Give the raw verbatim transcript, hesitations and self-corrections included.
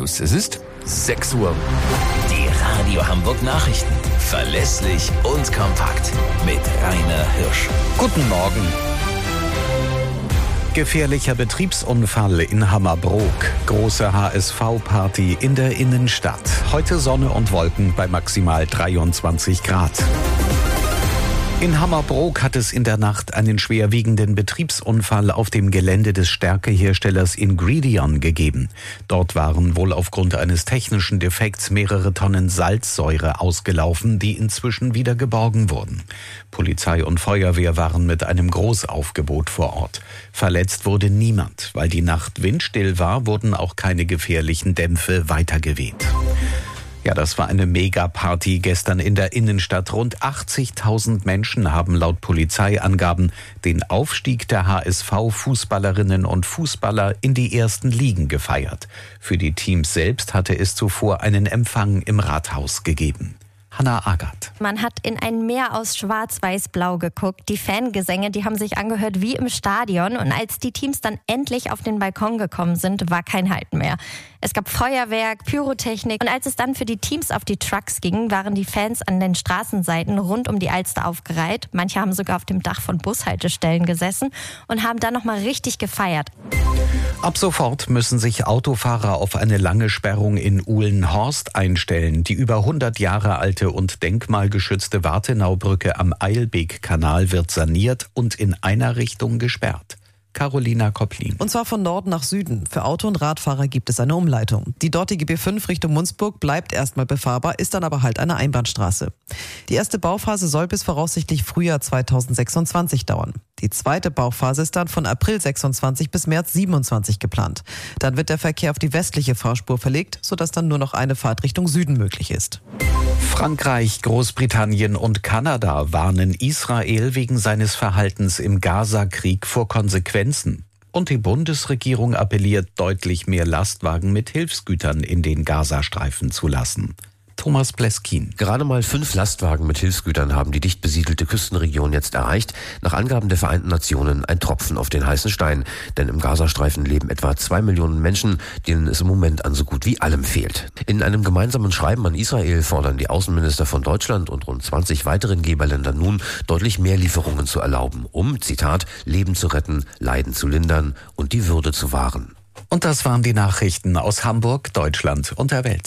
News. Es ist sechs Uhr. Die Radio Hamburg Nachrichten. Verlässlich und kompakt. Mit Rainer Hirsch. Guten Morgen. Gefährlicher Betriebsunfall in Hammerbrook. Große H S V-Party in der Innenstadt. Heute Sonne und Wolken bei maximal dreiundzwanzig Grad. In Hammerbrook hat es in der Nacht einen schwerwiegenden Betriebsunfall auf dem Gelände des Stärkeherstellers Ingredion gegeben. Dort waren wohl aufgrund eines technischen Defekts mehrere Tonnen Salzsäure ausgelaufen, die inzwischen wieder geborgen wurden. Polizei und Feuerwehr waren mit einem Großaufgebot vor Ort. Verletzt wurde niemand. Weil die Nacht windstill war, wurden auch keine gefährlichen Dämpfe weitergeweht. Ja, das war eine Megaparty gestern in der Innenstadt. Rund achtzigtausend Menschen haben laut Polizeiangaben den Aufstieg der H S V-Fußballerinnen und Fußballer in die ersten Ligen gefeiert. Für die Teams selbst hatte es zuvor einen Empfang im Rathaus gegeben. Hannah Agathe. Man hat in ein Meer aus Schwarz-Weiß-Blau geguckt. Die Fangesänge, die haben sich angehört wie im Stadion. Und als die Teams dann endlich auf den Balkon gekommen sind, war kein Halten mehr. Es gab Feuerwerk, Pyrotechnik. Und als es dann für die Teams auf die Trucks ging, waren die Fans an den Straßenseiten rund um die Alster aufgereiht. Manche haben sogar auf dem Dach von Bushaltestellen gesessen und haben dann nochmal richtig gefeiert. Ab sofort müssen sich Autofahrer auf eine lange Sperrung in Uhlenhorst einstellen. Die über hundert Jahre alte und denkmalgeschützte Wartenaubrücke am Eilbek-Kanal wird saniert und in einer Richtung gesperrt. Carolina Kopplin. Und zwar von Norden nach Süden. Für Auto- und Radfahrer gibt es eine Umleitung. Die dortige B fünf Richtung Munzburg bleibt erstmal befahrbar, ist dann aber halt eine Einbahnstraße. Die erste Bauphase soll bis voraussichtlich Frühjahr zweitausendsechsundzwanzig dauern. Die zweite Bauphase ist dann von April sechsundzwanzig bis März siebenundzwanzig geplant. Dann wird der Verkehr auf die westliche Fahrspur verlegt, sodass dann nur noch eine Fahrt Richtung Süden möglich ist. Frankreich, Großbritannien und Kanada warnen Israel wegen seines Verhaltens im Gaza-Krieg vor Konsequenzen. Und die Bundesregierung appelliert, deutlich mehr Lastwagen mit Hilfsgütern in den Gazastreifen zu lassen. Thomas Pleskin. Gerade mal fünf Lastwagen mit Hilfsgütern haben die dicht besiedelte Küstenregion jetzt erreicht. Nach Angaben der Vereinten Nationen ein Tropfen auf den heißen Stein. Denn im Gazastreifen leben etwa zwei Millionen Menschen, denen es im Moment an so gut wie allem fehlt. In einem gemeinsamen Schreiben an Israel fordern die Außenminister von Deutschland und rund zwanzig weiteren Geberländern nun, deutlich mehr Lieferungen zu erlauben, um, Zitat, Leben zu retten, Leiden zu lindern und die Würde zu wahren. Und das waren die Nachrichten aus Hamburg, Deutschland und der Welt.